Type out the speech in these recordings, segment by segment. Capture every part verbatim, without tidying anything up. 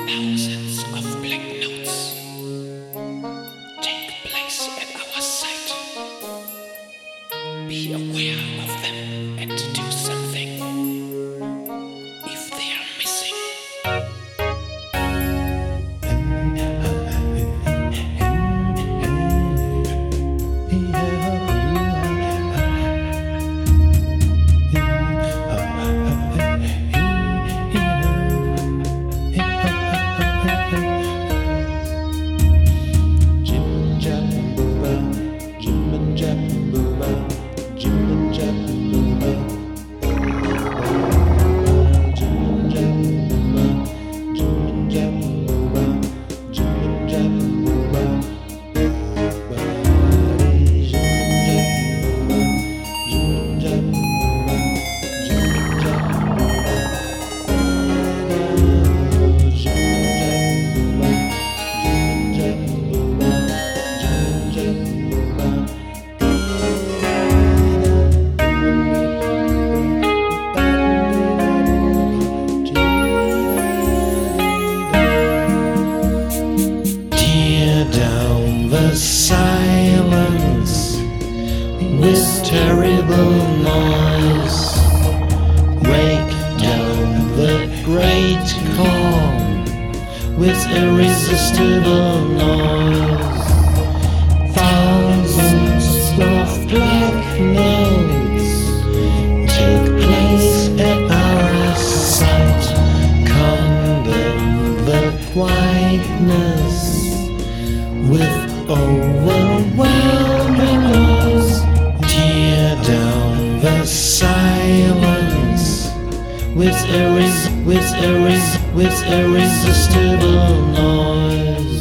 Thousands of blank notes take place at our sight. Be aware of them and do something if they are missing. The silence with terrible noise, break down the great calm with irresistible noise. Thousands of black notes take place at our sight, condemn the quietness with overwhelming noise. Tear down the silence with irres with irres with irresistible noise.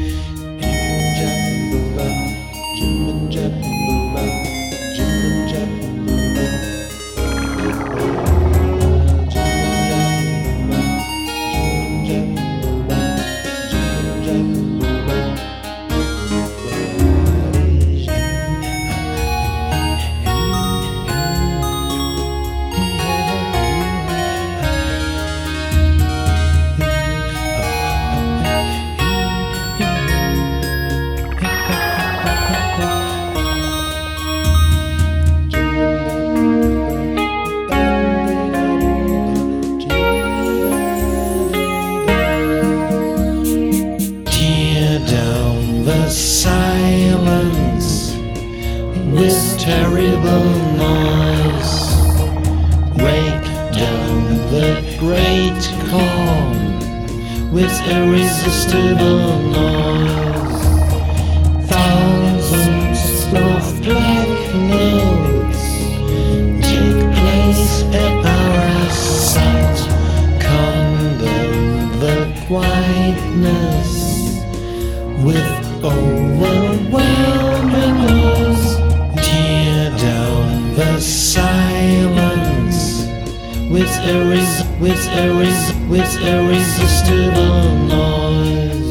The silence with terrible noise, break down the great calm with irresistible noise. Thousands of black notes take place at our sight, condemn the quietness with overwhelming noise. Tear down the silence with irres with irres with irresistible noise.